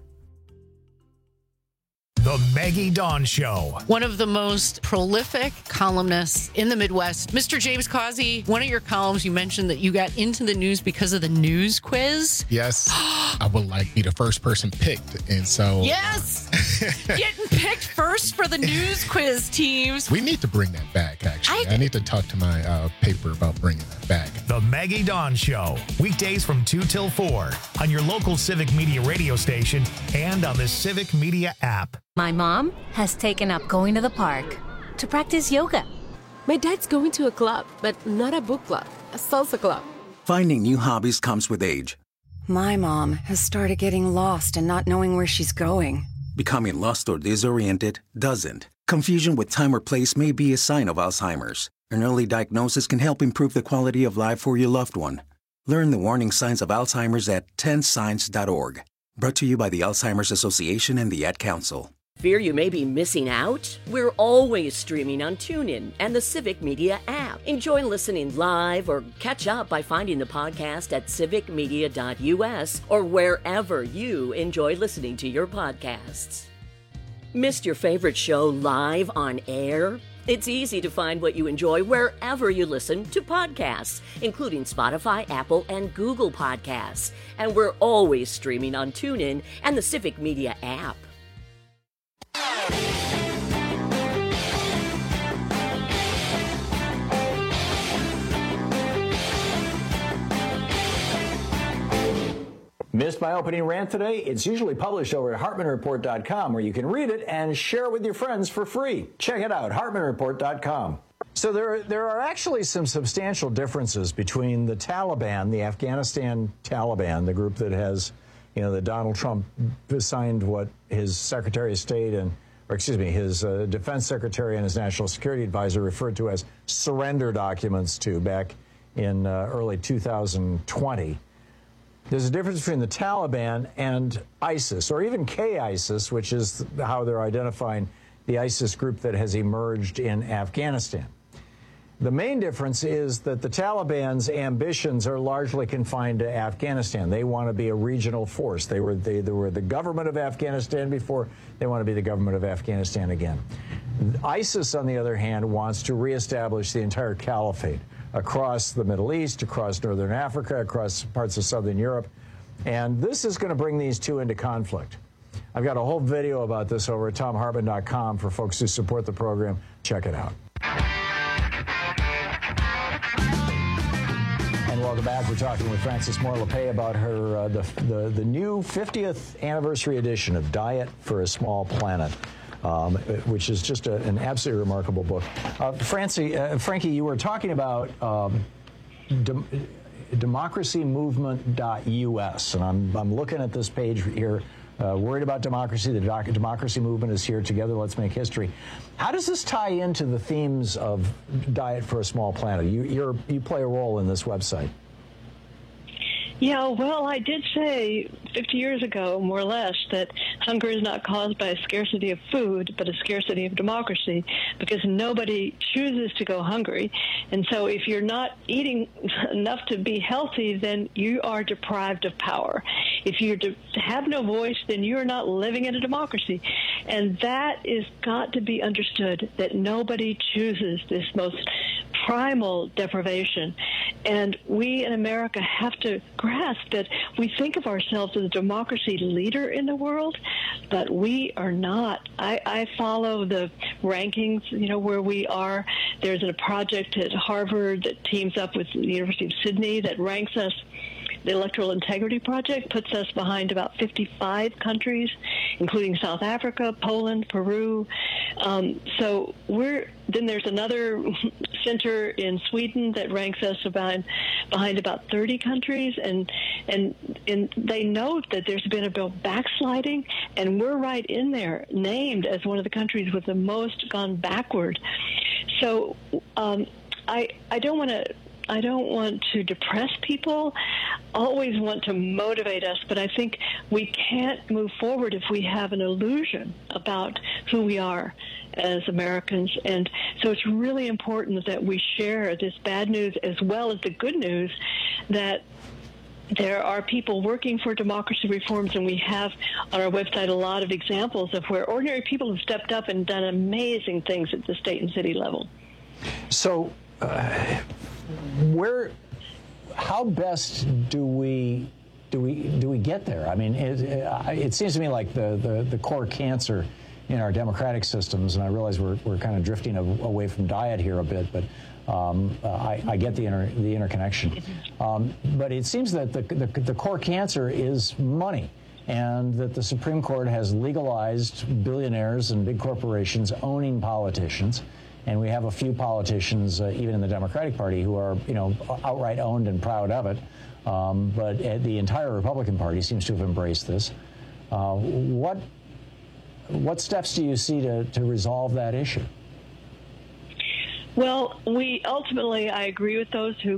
The Maggie Dawn Show. One of the most prolific columnists in the Midwest, Mr. James Causey. One of your columns, you mentioned that you got into the news because of the news quiz. Yes. I would like be the first person picked. And so. Yes. Getting picked first for the news quiz teams. We need to bring that back, actually. I need to talk to my paper about bringing that back. The Maggie Dawn Show, weekdays from 2 till 4 on your local Civic Media radio station and on the Civic Media app. My mom has taken up going to the park to practice yoga. My dad's going to a club, but not a book club, a salsa club. Finding new hobbies comes with age. My mom has started getting lost and not knowing where she's going. Becoming lost or disoriented doesn't. Confusion with time or place may be a sign of Alzheimer's. An early diagnosis can help improve the quality of life for your loved one. Learn the warning signs of Alzheimer's at 10signs.org. Brought to you by the Alzheimer's Association and the Ad Council. Fear you may be missing out? We're always streaming on TuneIn and the Civic Media app. Enjoy listening live or catch up by finding the podcast at civicmedia.us or wherever you enjoy listening to your podcasts. Missed your favorite show live on air? It's easy to find what you enjoy wherever you listen to podcasts, including Spotify, Apple, and Google Podcasts. And we're always streaming on TuneIn and the Civic Media app. Missed my opening rant today? It's usually published over at HartmanReport.com, where you can read it and share it with your friends for free. Check it out, HartmanReport.com. So there are actually some substantial differences between the Taliban, the Afghanistan Taliban, the group that has, that Donald Trump signed what his Secretary of State his Defense Secretary and his National Security Advisor referred to as surrender documents to back in early 2020. There's a difference between the Taliban and ISIS, or even K-ISIS, which is how they're identifying the ISIS group that has emerged in Afghanistan. The main difference is that the Taliban's ambitions are largely confined to Afghanistan. They want to be a regional force. They were the government of Afghanistan before. They want to be the government of Afghanistan again. ISIS, on the other hand, wants to reestablish the entire caliphate across the Middle East, across Northern Africa, across parts of Southern Europe. And this is going to bring these two into conflict. I've got a whole video about this over at TomHartman.com for folks who support the program. Check it out. And welcome back. We're talking with Frances Moore Lappé about her the new 50th anniversary edition of Diet for a Small Planet. Which is just an absolutely remarkable book. Frankie, you were talking about democracymovement.us, and I'm looking at this page here, worried about democracy. The democracy movement is here. Together, let's make history. How does this tie into the themes of Diet for a Small Planet? You play a role in this website. Yeah, well, I did say 50 years ago, more or less, that hunger is not caused by a scarcity of food, but a scarcity of democracy, because nobody chooses to go hungry. And so if you're not eating enough to be healthy, then you are deprived of power. If you have no voice, then you're not living in a democracy. And that is got to be understood, that nobody chooses this most primal deprivation. And we in America have to grasp that we think of ourselves as a democracy leader in the world, but we are not. I follow the rankings, where we are. There's a project at Harvard that teams up with the University of Sydney that ranks us. The Electoral Integrity Project puts us behind about 55 countries, including South Africa, Poland, Peru. Then there's another center in Sweden that ranks us behind about 30 countries, and they note that there's been a backsliding, and we're right in there, named as one of the countries with the most gone backward. So I don't want to depress people. Always want to motivate us, but I think we can't move forward if we have an illusion about who we are as Americans. And so it's really important that we share this bad news as well as the good news, that there are people working for democracy reforms, and we have on our website a lot of examples of where ordinary people have stepped up and done amazing things at the state and city level. So how best do we do we get there? I mean, it seems to me like the core cancer in our democratic systems, and I realize we're kind of drifting away from diet here a bit, but I get the interconnection. But it seems that the core cancer is money, and that the Supreme Court has legalized billionaires and big corporations owning politicians. And we have a few politicians, even in the Democratic Party, who are, outright owned and proud of it. But the entire Republican Party seems to have embraced this. What steps do you see to resolve that issue? Well, I agree with those who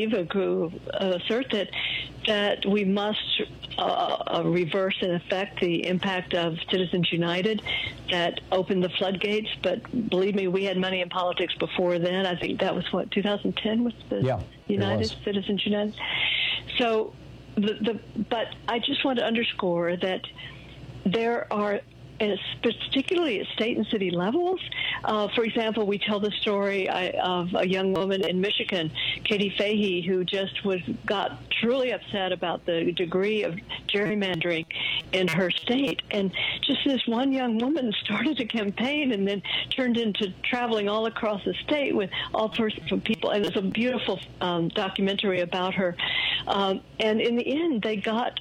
assert that we must reverse in effect the impact of Citizens United that opened the floodgates. But believe me, we had money in politics before then. I think that was 2010 was the Citizens United. So, but I just want to underscore that there are, particularly at state and city levels. For example, we tell the story of a young woman in Michigan, Katie Fahey, who just got truly upset about the degree of gerrymandering in her state. And just this one young woman started a campaign and then turned into traveling all across the state with all sorts of people. And it's a beautiful documentary about her. And in the end, they got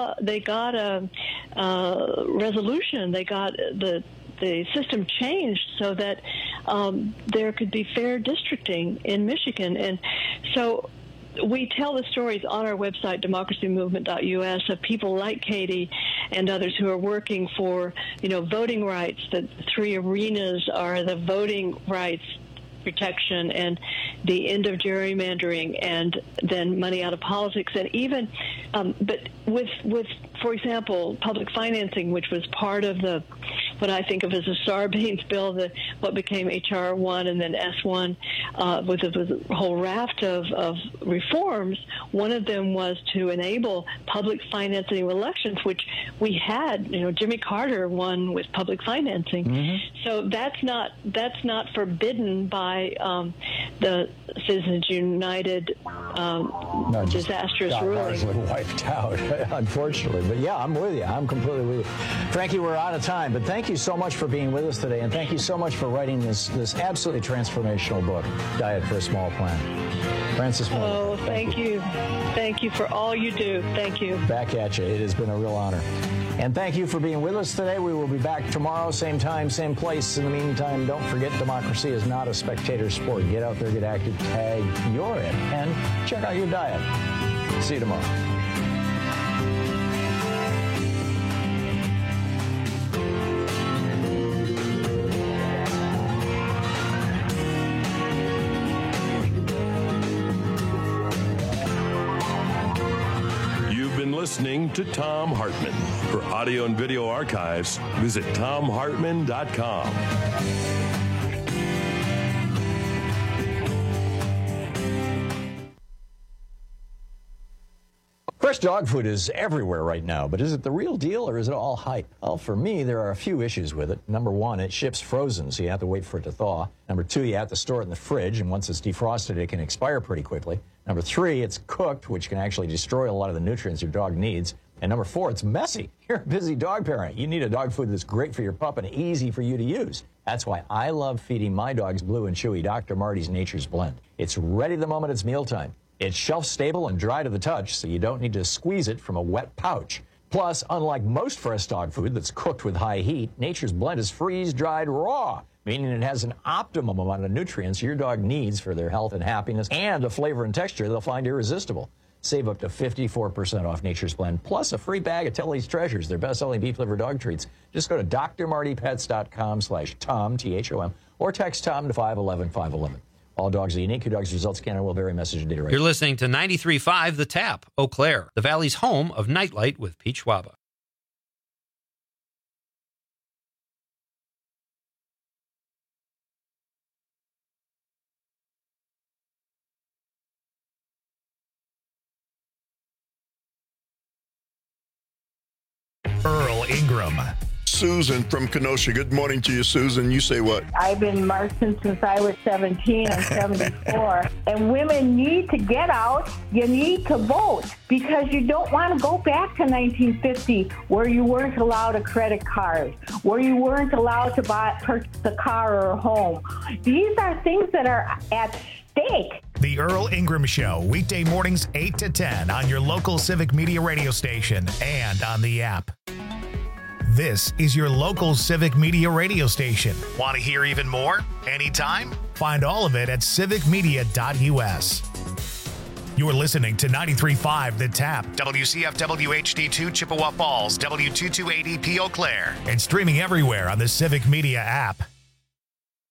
a resolution. They got the system changed so that there could be fair districting in Michigan. And so we tell the stories on our website, democracymovement.us, of people like Katie and others who are working for, voting rights. The three arenas are the voting rights protection and the end of gerrymandering, and then money out of politics. And even, but with, for example, public financing, which was part of what I think of as a Sarbanes bill, what became H.R. 1 and then S1, with a whole raft of reforms. One of them was to enable public financing of elections, which we had. Jimmy Carter won with public financing. Mm-hmm. So that's not forbidden by the Citizens United disastrous ruling. Got wiped out, unfortunately. But yeah, I'm with you. I'm completely with you. Frankie, we're out of time, but thank you so much for being with us today, and thank you so much for writing this absolutely transformational book, Diet for a Small Planet. Frances Moore. Oh, thank you. Thank you for all you do. Thank you. Back at you. It has been a real honor. And thank you for being with us today. We will be back tomorrow, same time, same place. In the meantime, don't forget, democracy is not a spectator sport. Get out there, get active, tag you're in, and check out your diet. See you tomorrow. Listening to Thom Hartmann. For audio and video archives, visit ThomHartmann.com. Fresh dog food is everywhere right now, but is it the real deal or is it all hype? Well, for me, there are a few issues with it. Number one, it ships frozen, so you have to wait for it to thaw. Number two, you have to store it in the fridge, and once it's defrosted, it can expire pretty quickly. Number three, it's cooked, which can actually destroy a lot of the nutrients your dog needs. And number four, it's messy. You're a busy dog parent. You need a dog food that's great for your pup and easy for you to use. That's why I love feeding my dogs Blue and Chewy Dr. Marty's Nature's Blend. It's ready the moment it's mealtime. It's shelf-stable and dry to the touch, so you don't need to squeeze it from a wet pouch. Plus, unlike most fresh dog food that's cooked with high heat, Nature's Blend is freeze-dried raw, meaning it has an optimum amount of nutrients your dog needs for their health and happiness, and a flavor and texture they'll find irresistible. Save up to 54% off Nature's Blend, plus a free bag of Tilly's Treasures, their best-selling beef liver dog treats. Just go to drmartypets.com/Tom, T-H-O-M, or text Tom to 511-511. All dogs are unique. Your dog's results can and will vary. Message data right. You're listening to 93.5 The Tap, Eau Claire, the Valley's home of Nightlight with Pete Schwaba. Earl Ingram. Susan from Kenosha. Good morning to you, Susan. You say what? I've been marching since I was 17. I'm 74. And women need to get out. You need to vote because you don't want to go back to 1950 where you weren't allowed a credit card, where you weren't allowed to purchase a car or a home. These are things that are at stake. The Earl Ingram Show, weekday mornings 8 to 10 on your local Civic Media radio station and on the app. This is your local Civic Media radio station. Want to hear even more? Anytime? Find all of it at civicmedia.us. You're listening to 93.5 The Tap, WCFW HD2 Chippewa Falls, W228EP Eau Claire, and streaming everywhere on the Civic Media app.